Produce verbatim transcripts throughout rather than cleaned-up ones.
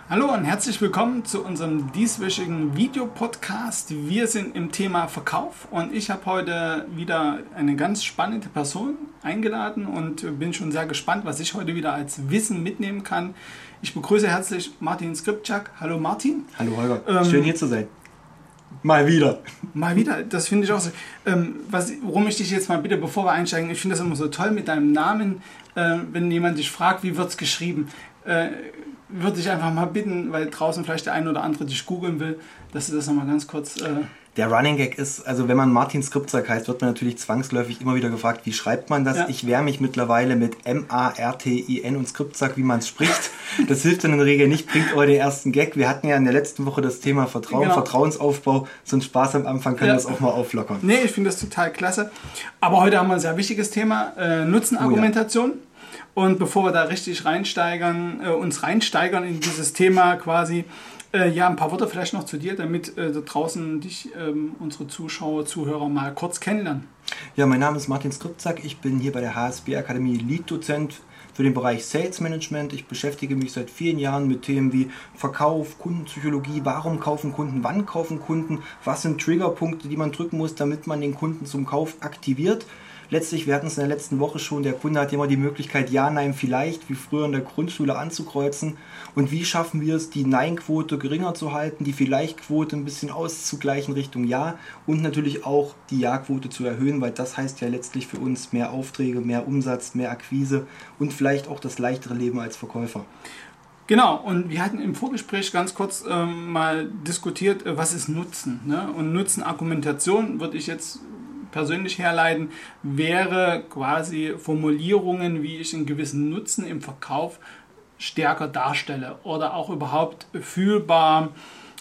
Hallo und herzlich willkommen zu unserem dieswöchigen Videopodcast. Wir sind im Thema Verkauf und ich habe heute wieder eine ganz spannende Person eingeladen und bin schon sehr gespannt, was ich heute wieder als Wissen mitnehmen kann. Ich begrüße herzlich Martin Skripczak. Hallo Martin. Hallo Holger, Ähm, schön hier zu sein. Mal wieder. Mal wieder, das finde ich auch so. Ähm, was, worum ich dich jetzt mal bitte, bevor wir einsteigen, ich finde das immer so toll mit deinem Namen, äh, wenn jemand dich fragt, wie wird es geschrieben, äh, würde ich einfach mal bitten, weil draußen vielleicht der eine oder andere dich googeln will, dass du das nochmal ganz kurz... Äh Der Running Gag ist, also wenn man Martin Skripczak heißt, wird man natürlich zwangsläufig immer wieder gefragt, wie schreibt man das? Ja. Ich wehre mich mittlerweile mit M A R T I N und Skripczak, wie man es spricht. Das hilft dann in der Regel nicht, bringt aber den ersten Gag. Wir hatten ja in der letzten Woche das Thema Vertrauen, genau. Vertrauensaufbau. So ein Spaß am Anfang kann ja. das auch mal auflockern. Nee, ich finde das total klasse. Aber heute haben wir ein sehr wichtiges Thema, äh, Nutzenargumentation. Oh ja. Und bevor wir da richtig reinsteigern, äh, uns reinsteigern in dieses Thema quasi, äh, ja, ein paar Worte vielleicht noch zu dir, damit äh, da draußen dich, ähm, unsere Zuschauer, Zuhörer mal kurz kennenlernen. Ja, mein Name ist Martin Skripczak, ich bin hier bei der H S B Akademie Lead-Dozent für den Bereich Sales Management. Ich beschäftige mich seit vielen Jahren mit Themen wie Verkauf, Kundenpsychologie, warum kaufen Kunden, wann kaufen Kunden, was sind Triggerpunkte, die man drücken muss, damit man den Kunden zum Kauf aktiviert. Letztlich, wir hatten es in der letzten Woche schon, der Kunde hat immer die Möglichkeit, ja, nein, vielleicht, wie früher in der Grundschule anzukreuzen. Und wie schaffen wir es, die Nein-Quote geringer zu halten, die Vielleicht-Quote ein bisschen auszugleichen Richtung Ja und natürlich auch die Ja-Quote zu erhöhen, weil das heißt ja letztlich für uns mehr Aufträge, mehr Umsatz, mehr Akquise und vielleicht auch das leichtere Leben als Verkäufer. Genau, und wir hatten im Vorgespräch ganz kurz ähm, mal diskutiert, äh, was ist Nutzen, ne? Und Nutzenargumentation würde ich jetzt persönlich herleiten, wäre quasi Formulierungen, wie ich einen gewissen Nutzen im Verkauf stärker darstelle oder auch überhaupt fühlbar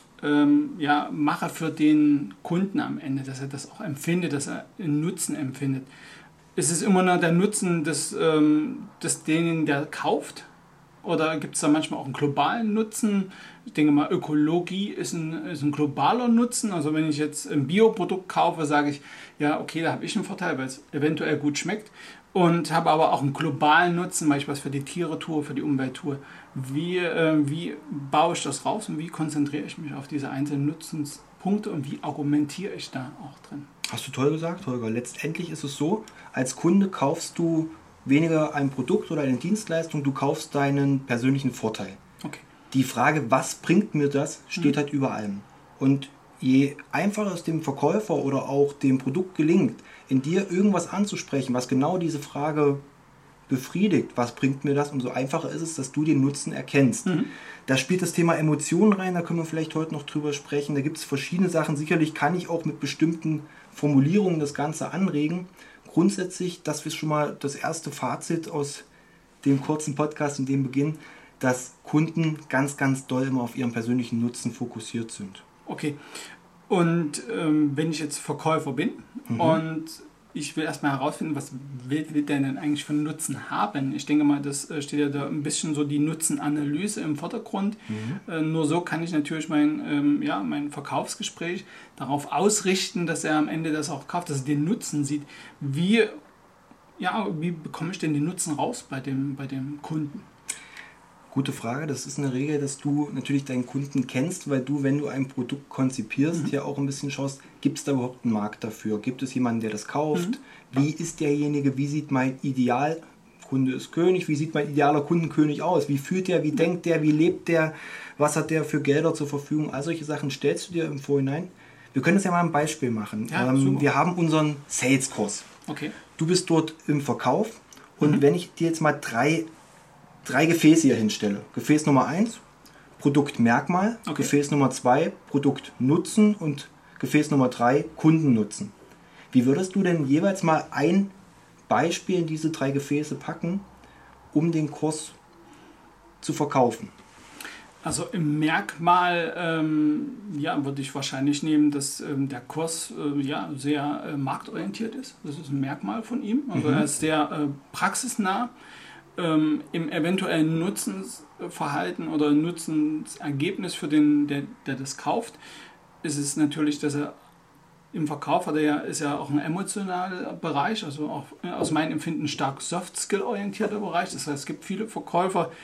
ähm, ja, mache für den Kunden am Ende, dass er das auch empfindet, dass er einen Nutzen empfindet. Ist es immer nur der Nutzen des, ähm, des denen, der kauft? Oder gibt es da manchmal auch einen globalen Nutzen? Ich denke mal, Ökologie ist ein, ist ein globaler Nutzen. Also wenn ich jetzt ein Bioprodukt kaufe, sage ich, ja, okay, da habe ich einen Vorteil, weil es eventuell gut schmeckt. Und habe aber auch einen globalen Nutzen, weil ich was für die Tiere tue, für die Umwelt tue. Wie, äh, wie baue ich das raus und wie konzentriere ich mich auf diese einzelnen Nutzenspunkte und wie argumentiere ich da auch drin? Hast du toll gesagt, Holger. Letztendlich ist es so, als Kunde kaufst du weniger ein Produkt oder eine Dienstleistung, du kaufst deinen persönlichen Vorteil. Okay. Die Frage, was bringt mir das, steht mhm. halt über allem. Und je einfacher es dem Verkäufer oder auch dem Produkt gelingt, in dir irgendwas anzusprechen, was genau diese Frage befriedigt, was bringt mir das, umso einfacher ist es, dass du den Nutzen erkennst. Mhm. Da spielt das Thema Emotionen rein, da können wir vielleicht heute noch drüber sprechen. Da gibt es verschiedene Sachen. Sicherlich kann ich auch mit bestimmten Formulierungen das Ganze anregen. Grundsätzlich, das ist schon mal das erste Fazit aus dem kurzen Podcast und dem Beginn, dass Kunden ganz, ganz doll immer auf ihren persönlichen Nutzen fokussiert sind. Okay, und ähm, wenn ich jetzt Verkäufer bin mhm. und ich will erstmal herausfinden, was will, will der denn eigentlich für einen Nutzen haben? Ich denke mal, das steht ja da ein bisschen so die Nutzenanalyse im Vordergrund. Mhm. Äh, nur so kann ich natürlich mein, ähm, ja, mein Verkaufsgespräch darauf ausrichten, dass er am Ende das auch kauft, dass er den Nutzen sieht. Wie, ja, wie bekomme ich denn den Nutzen raus bei dem, bei dem Kunden? Gute Frage. Das ist eine Regel, dass du natürlich deinen Kunden kennst, weil du, wenn du ein Produkt konzipierst, mhm. ja auch ein bisschen schaust, gibt es da überhaupt einen Markt dafür? Gibt es jemanden, der das kauft? Mhm. Wie ist derjenige? Wie sieht mein Ideal? Kunde ist König. Wie sieht mein idealer Kundenkönig aus? Wie fühlt der? Wie denkt der? Wie lebt der? Was hat der für Gelder zur Verfügung? All solche Sachen stellst du dir im Vorhinein. Wir können das ja mal ein Beispiel machen. Ja, ähm, wir haben unseren Sales-Kurs. Okay. Du bist dort im Verkauf und Mhm. wenn ich dir jetzt mal drei drei Gefäße hier hinstelle. Gefäß Nummer eins, Produktmerkmal, okay. Gefäß Nummer zwei, Produktnutzen und Gefäß Nummer drei, Kundennutzen. Wie würdest du denn jeweils mal ein Beispiel in diese drei Gefäße packen, um den Kurs zu verkaufen? Also im Merkmal ähm, ja, würde ich wahrscheinlich nehmen, dass ähm, der Kurs äh, ja, sehr äh, marktorientiert ist. Das ist ein Merkmal von ihm. Also mhm. er ist sehr äh, praxisnah. Ähm, im eventuellen Nutzensverhalten oder Nutzensergebnis für den, der, der das kauft, ist es natürlich, dass er im Verkauf hat er ja, ist ja auch ein emotionaler Bereich, also auch aus meinem Empfinden stark Soft-Skill-orientierter Bereich. Das heißt, es gibt viele Verkäufer,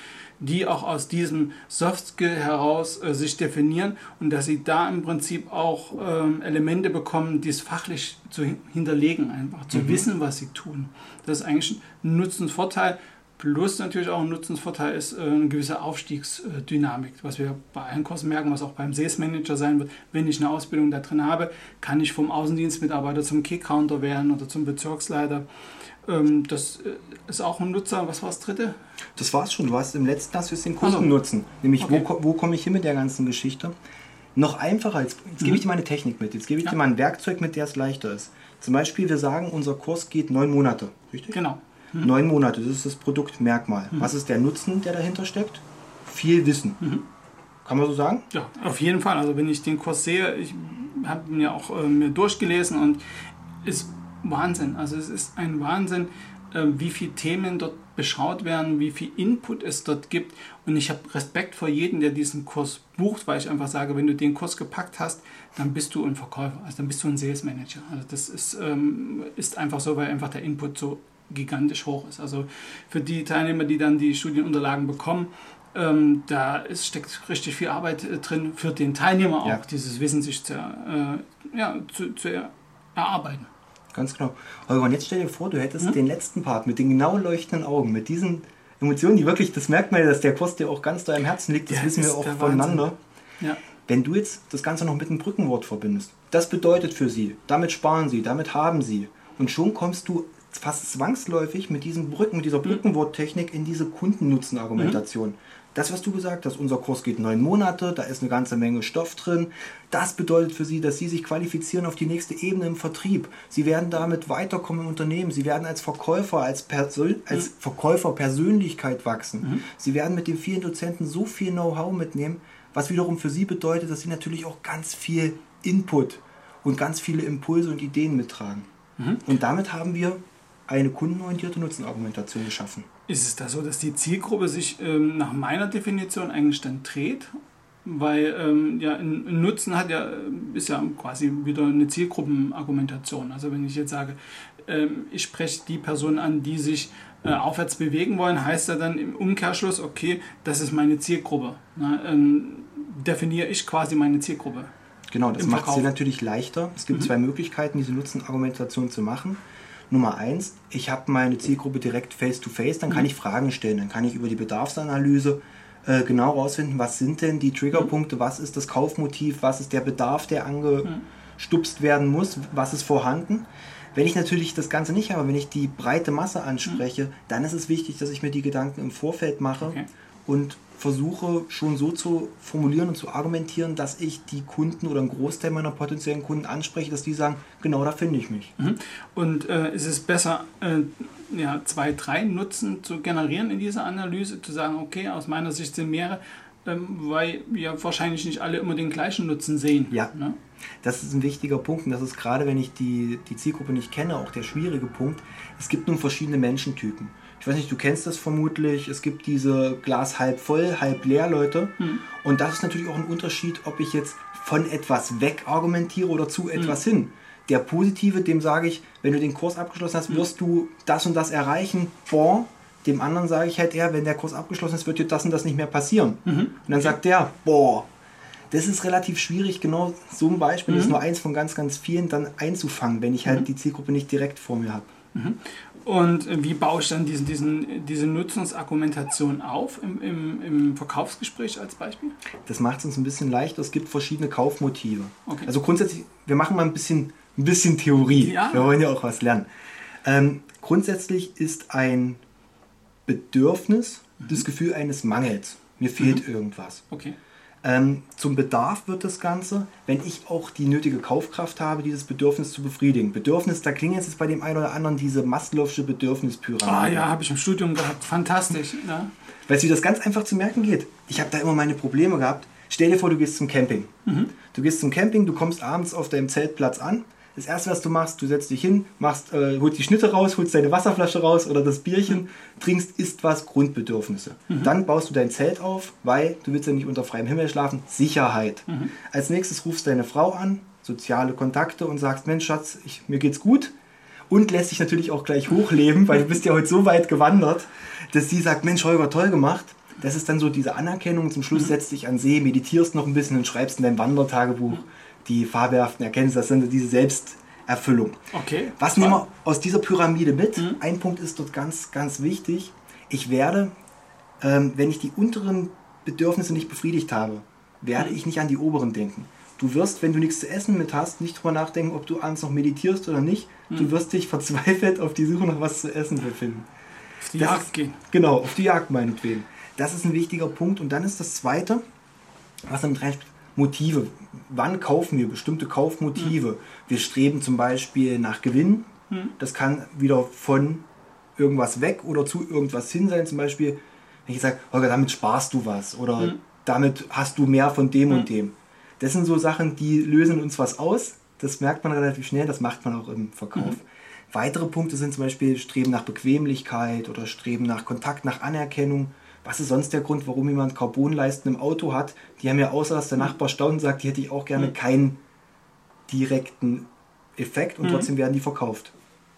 die auch aus diesem Soft Skill heraus äh, sich definieren und dass sie da im Prinzip auch ähm, Elemente bekommen, die es fachlich zu hinterlegen, einfach zu mhm. wissen, was sie tun. Das ist eigentlich ein Nutzensvorteil. Plus natürlich auch ein Nutzensvorteil ist äh, eine gewisse Aufstiegsdynamik, was wir bei allen Kursen merken, was auch beim Sales Manager sein wird. Wenn ich eine Ausbildung da drin habe, kann ich vom Außendienstmitarbeiter zum Key-Counter werden oder zum Bezirksleiter. Ähm, das ist auch ein Nutzer. Was war das dritte? Das war's schon. Du hast im letzten hast du jetzt den Kundennutzen. Also, nämlich, okay. wo, wo komme ich hin mit der ganzen Geschichte? Noch einfacher. Jetzt, jetzt mhm. gebe ich dir mal eine Technik mit. Jetzt gebe ich ja. dir mal ein Werkzeug, mit der es leichter ist. Zum Beispiel, wir sagen, unser Kurs geht neun Monate. Richtig? Genau. Mhm. Neun Monate, das ist das Produktmerkmal. Mhm. Was ist der Nutzen, der dahinter steckt? Viel Wissen. Mhm. Kann man so sagen? Ja, auf jeden Fall. Also wenn ich den Kurs sehe, ich habe ihn ja auch äh, mir durchgelesen und ist Wahnsinn. Also es ist ein Wahnsinn, äh, wie viele Themen dort beschaut werden, wie viel Input es dort gibt. Und ich habe Respekt vor jedem, der diesen Kurs bucht, weil ich einfach sage, wenn du den Kurs gepackt hast, dann bist du ein Verkäufer, also dann bist du ein Sales Manager. Also das ist, ähm, ist einfach so, weil einfach der Input so gigantisch hoch ist. Also für die Teilnehmer, die dann die Studienunterlagen bekommen, ähm, da ist, steckt richtig viel Arbeit äh, drin, für den Teilnehmer auch, ja. dieses Wissen sich zu, äh, ja, zu, zu erarbeiten. Ganz genau. Holger, und jetzt stell dir vor, du hättest hm? den letzten Part mit den genau leuchtenden Augen, mit diesen Emotionen, die wirklich, das merkt man ja, dass der Kurs dir auch ganz da im Herzen liegt, das ja, wissen wir auch voneinander. Ja. Wenn du jetzt das Ganze noch mit einem Brückenwort verbindest, das bedeutet für sie, damit sparen sie, damit haben sie. Und schon kommst du fast zwangsläufig mit diesen Brücken, mit dieser Brückenworttechnik in diese Kundennutzenargumentation. Mhm. Das, was du gesagt hast, unser Kurs geht neun Monate, da ist eine ganze Menge Stoff drin. Das bedeutet für sie, dass sie sich qualifizieren auf die nächste Ebene im Vertrieb. Sie werden damit weiterkommen im Unternehmen. Sie werden als Verkäufer, als, Persön- als Verkäufer Persönlichkeit wachsen. Mhm. Sie werden mit den vielen Dozenten so viel Know-how mitnehmen, was wiederum für sie bedeutet, dass sie natürlich auch ganz viel Input und ganz viele Impulse und Ideen mittragen. Mhm. Und damit haben wir eine kundenorientierte Nutzenargumentation geschaffen. Ist es da so, dass die Zielgruppe sich ähm, nach meiner Definition eigentlich dann dreht? Weil ähm, ja, ein, ein Nutzen hat ja, ist ja quasi wieder eine Zielgruppenargumentation. Also wenn ich jetzt sage, ähm, ich spreche die Personen an, die sich äh, aufwärts bewegen wollen, heißt ja dann im Umkehrschluss, okay, das ist meine Zielgruppe. Na, ähm, definiere ich quasi meine Zielgruppe. Genau, das macht es dir natürlich leichter. Es gibt mhm. zwei Möglichkeiten, diese Nutzenargumentation zu machen. Nummer eins, ich habe meine Zielgruppe direkt face-to-face, dann kann mhm. ich Fragen stellen, dann kann ich über die Bedarfsanalyse äh, genau rausfinden, was sind denn die Triggerpunkte, was ist das Kaufmotiv, was ist der Bedarf, der angestupst werden muss, was ist vorhanden. Wenn ich natürlich das Ganze nicht habe, wenn ich die breite Masse anspreche, mhm. dann ist es wichtig, dass ich mir die Gedanken im Vorfeld mache okay. und versuche schon so zu formulieren und zu argumentieren, dass ich die Kunden oder einen Großteil meiner potenziellen Kunden anspreche, dass die sagen, genau da finde ich mich. Mhm. Und äh, ist es besser, äh, ja, zwei, drei Nutzen zu generieren in dieser Analyse, zu sagen, okay, aus meiner Sicht sind mehrere, ähm, weil ja wahrscheinlich nicht alle immer den gleichen Nutzen sehen. Ja, ne? Das ist ein wichtiger Punkt und das ist gerade, wenn ich die, die Zielgruppe nicht kenne, auch der schwierige Punkt. Es gibt nun verschiedene Menschentypen. Ich weiß nicht, du kennst das vermutlich, es gibt diese Glas halb voll, halb leer Leute mhm. und das ist natürlich auch ein Unterschied, ob ich jetzt von etwas weg argumentiere oder zu etwas mhm. hin. Der Positive, dem sage ich, wenn du den Kurs abgeschlossen hast, wirst du das und das erreichen, boah. Dem anderen sage ich halt eher, wenn der Kurs abgeschlossen ist, wird dir das und das nicht mehr passieren. Mhm. Und dann sagt der, boah. Das ist relativ schwierig, genau so ein Beispiel, mhm. ist nur eins von ganz, ganz vielen, dann einzufangen, wenn ich halt mhm. die Zielgruppe nicht direkt vor mir habe. Mhm. Und wie baue ich dann diesen, diesen, diese Nutzungsargumentation auf im, im, im Verkaufsgespräch als Beispiel? Das macht es uns ein bisschen leichter. Es gibt verschiedene Kaufmotive. Okay. Also grundsätzlich, wir machen mal ein bisschen, ein bisschen Theorie. Ja. Wir wollen ja auch was lernen. Ähm, grundsätzlich ist ein Bedürfnis mhm. das Gefühl eines Mangels. Mir fehlt mhm. irgendwas. Okay. Ähm, zum Bedarf wird das Ganze, wenn ich auch die nötige Kaufkraft habe, dieses Bedürfnis zu befriedigen. Bedürfnis, da klingt jetzt bei dem einen oder anderen diese Maslow'sche Bedürfnispyramide. Ah ja, habe ich im Studium gehabt. Fantastisch. Ja. Weißt du, wie das ganz einfach zu merken geht? Ich habe da immer meine Probleme gehabt. Stell dir vor, du gehst zum Camping. Mhm. Du gehst zum Camping, du kommst abends auf deinem Zeltplatz an. Das erste, was du machst, du setzt dich hin, machst, äh, holst die Schnitte raus, holst deine Wasserflasche raus oder das Bierchen, trinkst, isst was, Grundbedürfnisse. Mhm. Dann baust du dein Zelt auf, weil du willst ja nicht unter freiem Himmel schlafen, Sicherheit. Mhm. Als nächstes rufst du deine Frau an, soziale Kontakte und sagst, Mensch Schatz, ich, mir geht's gut. Und lässt dich natürlich auch gleich hochleben, weil du bist ja heute so weit gewandert, dass sie sagt, Mensch Holger, toll gemacht. Das ist dann so diese Anerkennung. Zum Schluss mhm. setzt dich an See, meditierst noch ein bisschen und schreibst in dein Wandertagebuch mhm. die fabelhaften Erkenntnisse. Das sind diese Selbsterfüllung. Okay. Was nehmen wir aus dieser Pyramide mit? Mhm. Ein Punkt ist dort ganz, ganz wichtig. Ich werde, ähm, wenn ich die unteren Bedürfnisse nicht befriedigt habe, werde mhm. ich nicht an die oberen denken. Du wirst, wenn du nichts zu essen mit hast, nicht drüber nachdenken, ob du abends noch meditierst oder nicht. Mhm. Du wirst dich verzweifelt auf die Suche nach was zu essen befinden. Auf die das Jagd ist, gehen. Genau, auf die Jagd meinetwegen. Das ist ein wichtiger Punkt. Und dann ist das Zweite, was damit reinspielt, Motive. Wann kaufen wir? Bestimmte Kaufmotive. Mhm. Wir streben zum Beispiel nach Gewinn. Mhm. Das kann wieder von irgendwas weg oder zu irgendwas hin sein. Zum Beispiel, wenn ich sage, Holger, damit sparst du was. Oder mhm. damit hast du mehr von dem mhm. und dem. Das sind so Sachen, die lösen uns was aus. Das merkt man relativ schnell, das macht man auch im Verkauf. Mhm. Weitere Punkte sind zum Beispiel Streben nach Bequemlichkeit oder Streben nach Kontakt, nach Anerkennung. Was ist sonst der Grund, warum jemand Carbonleisten im Auto hat? Die haben ja außer, dass der Nachbar staunt und sagt, die hätte ich auch gerne, mhm. keinen direkten Effekt und mhm. trotzdem werden die verkauft.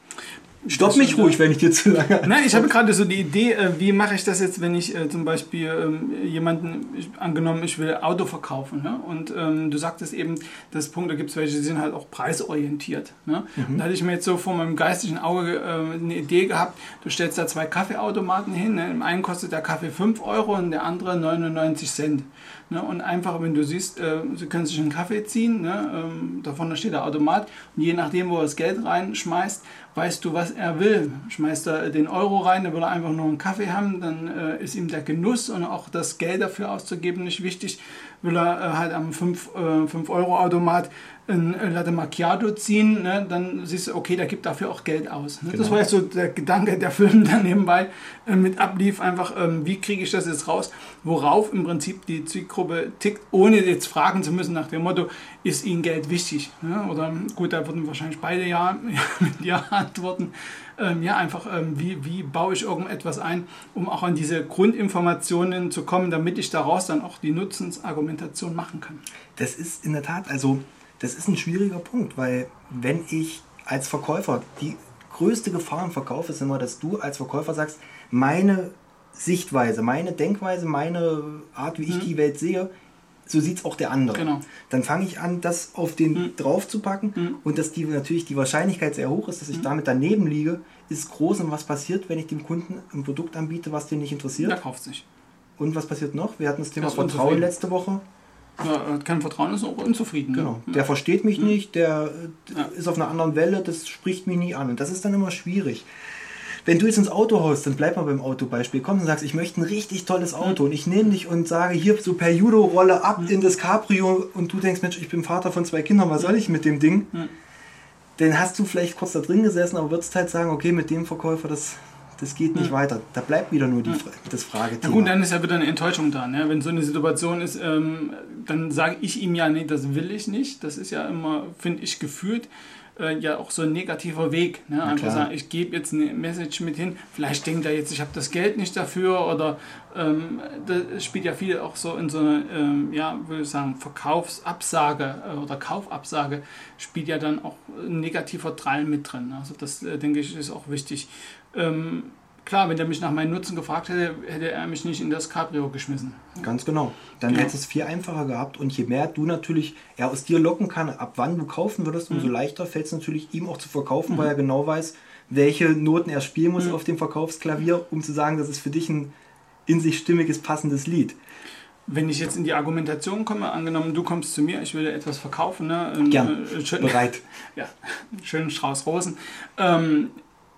Stopp mich ruhig, wenn ich dir zu lange... Nein, ich habe gerade so die Idee, äh, wie mache ich das jetzt, wenn ich äh, zum Beispiel ähm, jemanden, ich, angenommen, ich will Auto verkaufen, ne? Und ähm, du sagtest eben, das Punkt, da gibt es welche, die sind halt auch preisorientiert. Ne? Mhm. Und da hatte ich mir jetzt so vor meinem geistigen Auge äh, eine Idee gehabt, du stellst da zwei Kaffeeautomaten hin, ne? Im einen kostet der Kaffee fünf Euro und der andere neunundneunzig Cent. Ne? Und einfach, wenn du siehst, äh, sie können sich einen Kaffee ziehen, ne? ähm, da vorne steht der Automat und je nachdem, wo er das Geld reinschmeißt, weißt du, was er will. Schmeißt er den Euro rein, dann will er einfach nur einen Kaffee haben, dann äh, ist ihm der Genuss und auch das Geld dafür auszugeben nicht wichtig. Will er äh, halt am fünf Euro Automat ein Latte Macchiato ziehen, ne? Dann siehst du, okay, der gibt dafür auch Geld aus. Ne? Genau. Das war jetzt so der Gedanke, der Film dann nebenbei äh, mit ablief, einfach, ähm, wie kriege ich das jetzt raus, worauf im Prinzip die Zielgruppe tickt, ohne jetzt fragen zu müssen nach dem Motto, ist ihnen Geld wichtig? Ne? Oder gut, da würden wahrscheinlich beide ja, ja mit Ja antworten. Ähm, ja, einfach, ähm, wie, wie baue ich irgendetwas ein, um auch an diese Grundinformationen zu kommen, damit ich daraus dann auch die Nutzensargumentation machen kann. Das ist in der Tat, also das ist ein schwieriger Punkt, weil wenn ich als Verkäufer, die größte Gefahr im Verkauf ist immer, dass du als Verkäufer sagst, meine Sichtweise, meine Denkweise, meine Art, wie ich mhm. die Welt sehe, so sieht es auch der andere. Genau. Dann fange ich an, das auf den mhm. drauf zu packen mhm. und dass die natürlich die Wahrscheinlichkeit sehr hoch ist, dass ich mhm. damit daneben liege, ist groß. Und was passiert, wenn ich dem Kunden ein Produkt anbiete, was den nicht interessiert? Der kauft sich. Und was passiert noch? Wir hatten das Thema Vertrauen letzte Woche. Ja, hat kein Vertrauen, ist auch unzufrieden. Genau. Ne? Der ja. versteht mich mhm. nicht, der ja. ist auf einer anderen Welle, das spricht mich nie an. Und das ist dann immer schwierig. Wenn du jetzt ins Auto haust, dann bleib mal beim Autobeispiel, kommst und sagst, ich möchte ein richtig tolles Auto mhm. und ich nehme dich und sage, hier so per Judo-Rolle ab mhm. in das Cabrio und du denkst, Mensch, ich bin Vater von zwei Kindern, was soll ich mit dem Ding? Mhm. Dann hast du vielleicht kurz da drin gesessen, aber würdest halt sagen, okay, mit dem Verkäufer, das, das geht nicht mhm. weiter. Da bleibt wieder nur die, mhm. das Fragethema. Na gut, dann ist ja wieder eine Enttäuschung da. Ne? Wenn so eine Situation ist, ähm, dann sage ich ihm ja, nee, das will ich nicht. Das ist ja immer, finde ich, gefühlt äh, ja auch so ein negativer Weg. Ne? Einfach sagen, ich gebe jetzt eine Message mit hin. Vielleicht denkt er jetzt, ich habe das Geld nicht dafür oder ähm, das spielt ja viel auch so in so einer, ähm, ja, würde ich sagen, Verkaufsabsage äh, oder Kaufabsage spielt ja dann auch ein negativer Drall mit drin. Also das, äh, denke ich, ist auch wichtig. Ähm, klar, wenn er mich nach meinem Nutzen gefragt hätte, hätte er mich nicht in das Cabrio geschmissen. Ganz genau. Dann genau. hätte es viel einfacher gehabt und je mehr du natürlich er aus dir locken kann, ab wann du kaufen würdest, umso mhm. leichter fällt es natürlich ihm auch zu verkaufen, mhm. weil er genau weiß, welche Noten er spielen muss mhm. auf dem Verkaufsklavier, um zu sagen, das ist für dich ein in sich stimmiges, passendes Lied. Wenn ich jetzt in die Argumentation komme, angenommen, du kommst zu mir, ich will dir etwas verkaufen. Ne? Gern, äh, schön, bereit. Ja, einen schönen Strauß Rosen. Ähm,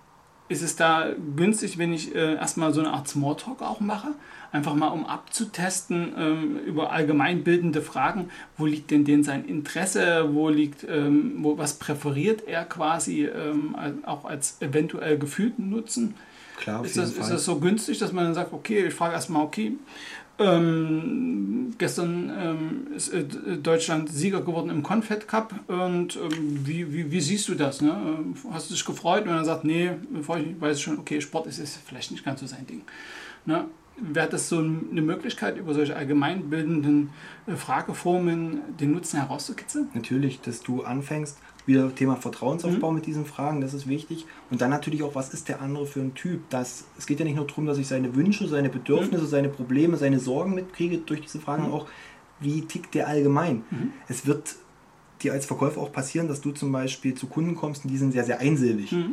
ist es da günstig, wenn ich äh, erstmal so eine Art Smalltalk auch mache? Einfach mal, um abzutesten ähm, über allgemeinbildende Fragen, wo liegt denn denn sein Interesse, wo liegt, ähm, wo, was präferiert er quasi ähm, auch als eventuell gefühlten Nutzen? Klar, auf ist, jeden das, Fall. ist das so günstig, dass man dann sagt, okay, ich frage erstmal, okay, ähm, gestern ähm, ist äh, Deutschland Sieger geworden im Confed Cup und ähm, wie, wie, wie siehst du das? Ne? Hast du dich gefreut? Und er sagt, nee, bevor ich weiß schon, okay, Sport ist, ist vielleicht nicht ganz so sein Ding. Ne? wäre das so eine Möglichkeit, über solche allgemeinbildenden äh, Frageformen den Nutzen herauszukitzeln? Natürlich, dass du anfängst, wieder Thema Vertrauensaufbau Mhm. mit diesen Fragen, das ist wichtig. Und dann natürlich auch, was ist der andere für ein Typ? Das, es geht ja nicht nur darum, dass ich seine Wünsche, seine Bedürfnisse, Mhm. seine Probleme, seine Sorgen mitkriege durch diese Fragen, Mhm. auch wie tickt der allgemein. Mhm. Es wird dir als Verkäufer auch passieren, dass du zum Beispiel zu Kunden kommst und die sind sehr, sehr einsilbig. Mhm.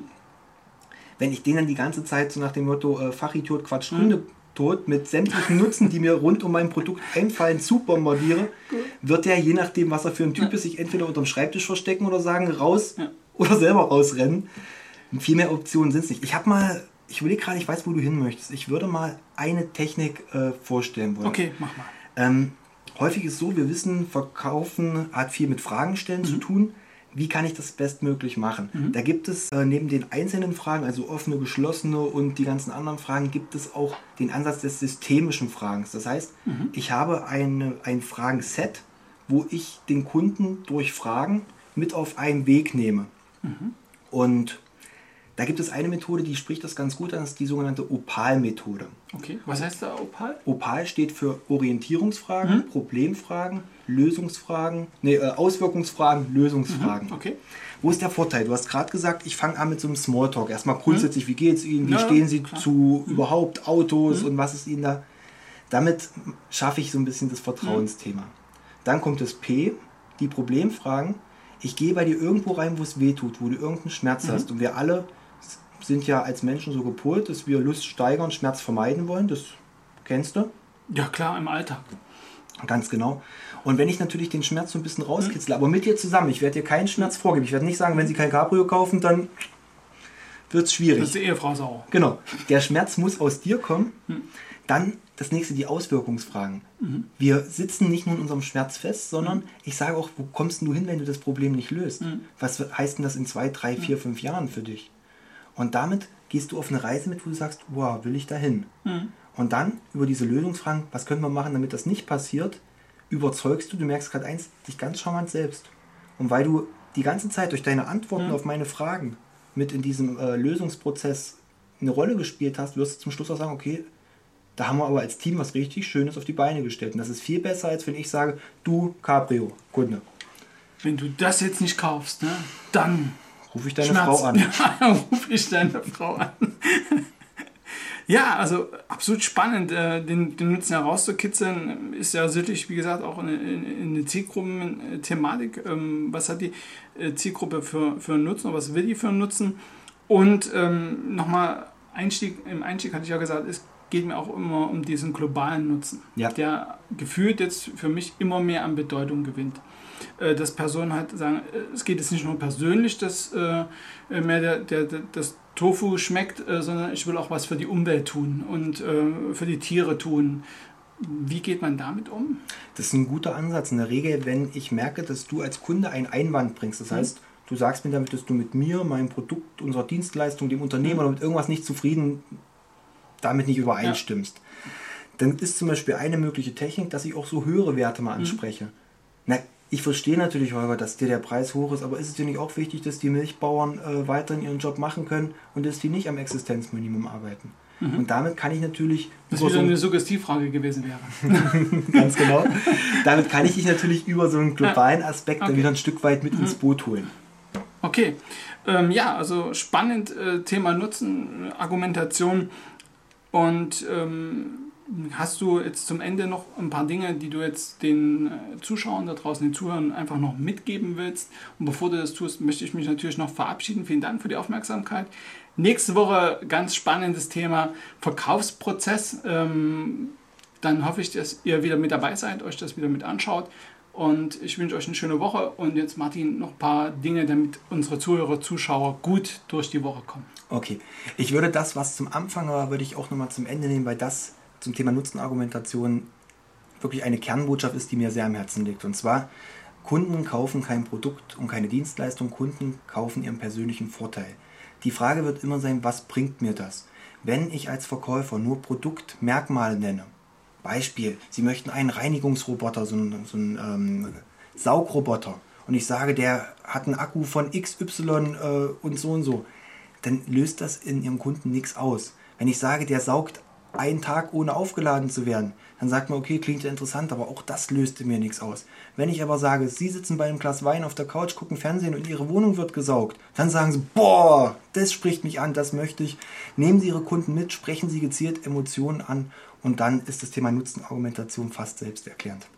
Wenn ich denen dann die ganze Zeit so nach dem Motto äh, Fachidiot, Quatsch, Mhm. Kunde tot mit sämtlichen Nutzen, die mir rund um mein Produkt einfallen, zu bombardiere, wird der, je nachdem, was er für ein Typ Ja. ist, sich entweder unterm Schreibtisch verstecken oder sagen, raus Ja. oder selber rausrennen. Viel mehr Optionen sind es nicht. Ich habe mal, ich überlege gerade, ich weiß, wo du hin möchtest. Ich würde mal eine Technik äh, vorstellen wollen. Okay, mach mal. Ähm, häufig ist es so, wir wissen, Verkaufen hat viel mit Fragen stellen Mhm. zu tun. Wie kann ich das bestmöglich machen? Mhm. Da gibt es äh, neben den einzelnen Fragen, also offene, geschlossene und die ganzen anderen Fragen, gibt es auch den Ansatz des systemischen Fragens. Das heißt, Mhm. ich habe eine, ein Fragenset, wo ich den Kunden durch Fragen mit auf einen Weg nehme. Mhm. Und da gibt es eine Methode, die spricht das ganz gut an, das ist die sogenannte Opal-Methode. Okay, was heißt da Opal? Opal steht für Orientierungsfragen, Mhm. Problemfragen, Lösungsfragen, nee, äh, Auswirkungsfragen, Lösungsfragen. Okay. Wo ist der Vorteil? Du hast gerade gesagt, ich fange an mit so einem Smalltalk. Erstmal grundsätzlich, wie geht es Ihnen, wie Ja, stehen Sie klar. zu überhaupt Autos und was ist Ihnen da? Damit schaffe ich so ein bisschen das Vertrauensthema. Dann kommt das P, die Problemfragen. Ich gehe bei dir irgendwo rein, wo es weh tut, wo du irgendeinen Schmerz Mhm. hast. Und wir alle sind ja als Menschen so gepolt, dass wir Lust steigern, Schmerz vermeiden wollen. Das kennst du. Ja klar, im Alltag. Ganz genau. Und wenn ich natürlich den Schmerz so ein bisschen rauskitzle, aber mit dir zusammen, ich werde dir keinen Schmerz vorgeben. Ich werde nicht sagen, wenn Sie kein Cabrio kaufen, dann wird es Das schwierig. ist die Ehefrau sauer. Genau. Der Schmerz muss aus dir kommen. Hm. Dann das nächste, die Auswirkungsfragen. Mhm. Wir sitzen nicht nur in unserem Schmerz fest, sondern ich sage auch, wo kommst denn du hin, wenn du das Problem nicht löst? Mhm. Was heißt denn das in zwei, drei, vier, fünf Jahren für dich? Und damit gehst du auf eine Reise mit, wo du sagst, wow, will ich dahin? Mhm. Und dann über diese Lösungsfragen, was können wir machen, damit das nicht passiert, überzeugst du, du merkst gerade eins, dich ganz charmant selbst. Und weil du die ganze Zeit durch deine Antworten Mhm. auf meine Fragen mit in diesem äh, Lösungsprozess eine Rolle gespielt hast, wirst du zum Schluss auch sagen, okay, da haben wir aber als Team was richtig Schönes auf die Beine gestellt. Und das ist viel besser, als wenn ich sage, du Cabrio, Kunde, Wenn du das jetzt nicht kaufst, ne, dann rufe ich deine Schmerz. Frau an. Ja, rufe ich deine Frau an. Ja, also absolut spannend, äh, den, den Nutzen herauszukitzeln. Ist ja sicherlich, wie gesagt, auch eine, eine Zielgruppenthematik. Ähm, was hat die äh, Zielgruppe für, für einen Nutzen oder was will die für einen Nutzen? Und ähm, nochmal, Einstieg, im Einstieg hatte ich ja gesagt, es geht mir auch immer um diesen globalen Nutzen, Ja. der gefühlt jetzt für mich immer mehr an Bedeutung gewinnt. Äh, dass Personen halt sagen, äh, es geht jetzt nicht nur persönlich, dass äh, mehr der, der, der, das Tofu schmeckt, äh, sondern ich will auch was für die Umwelt tun und äh, für die Tiere tun. Wie geht man damit um? Das ist ein guter Ansatz. In der Regel, wenn ich merke, dass du als Kunde einen Einwand bringst, das Mhm. heißt, du sagst mir damit, dass du mit mir, meinem Produkt, unserer Dienstleistung, dem Unternehmen Mhm. oder mit irgendwas nicht zufrieden, damit nicht übereinstimmst, dann ist zum Beispiel eine mögliche Technik, dass ich auch so höhere Werte mal anspreche. Na, ich verstehe natürlich, Holger, dass dir der Preis hoch ist, aber ist es dir nicht auch wichtig, dass die Milchbauern äh, weiterhin ihren Job machen können und dass die nicht am Existenzminimum arbeiten? Mhm. Und damit kann ich natürlich Das über wieder so ein- eine Suggestivfrage gewesen wäre. Ganz genau. Damit kann ich dich natürlich über so einen globalen Aspekt dann Okay. wieder ein Stück weit mit ins Boot holen. Okay, ähm, ja, also spannend, äh, Thema Nutzen, äh, Argumentation. Und ähm, hast du jetzt zum Ende noch ein paar Dinge, die du jetzt den äh, Zuschauern da draußen, den Zuhörern einfach noch mitgeben willst? Und bevor du das tust, möchte ich mich natürlich noch verabschieden. Vielen Dank für die Aufmerksamkeit. Nächste Woche ganz spannendes Thema Verkaufsprozess. Ähm, dann hoffe ich, dass ihr wieder mit dabei seid, euch das wieder mit anschaut. Und ich wünsche euch eine schöne Woche. Und jetzt, Martin, noch ein paar Dinge, damit unsere Zuhörer, Zuschauer gut durch die Woche kommen. Okay, ich würde das, was zum Anfang war, würde ich auch nochmal zum Ende nehmen, weil das zum Thema Nutzenargumentation wirklich eine Kernbotschaft ist, die mir sehr am Herzen liegt. Und zwar, Kunden kaufen kein Produkt und keine Dienstleistung, Kunden kaufen ihren persönlichen Vorteil. Die Frage wird immer sein, was bringt mir das? Wenn ich als Verkäufer nur Produktmerkmale nenne, Beispiel, Sie möchten einen Reinigungsroboter, so einen, so einen ähm, Saugroboter, und ich sage, der hat einen Akku von X Y äh, und so und so, dann löst das in Ihrem Kunden nichts aus. Wenn ich sage, der saugt einen Tag ohne aufgeladen zu werden. Dann sagt man, okay, klingt ja interessant, aber auch das löste mir nichts aus. Wenn ich aber sage, Sie sitzen bei einem Glas Wein auf der Couch, gucken Fernsehen und Ihre Wohnung wird gesaugt, dann sagen Sie, boah, das spricht mich an, das möchte ich. Nehmen Sie Ihre Kunden mit, sprechen Sie gezielt Emotionen an und dann ist das Thema Nutzenargumentation fast selbsterklärend.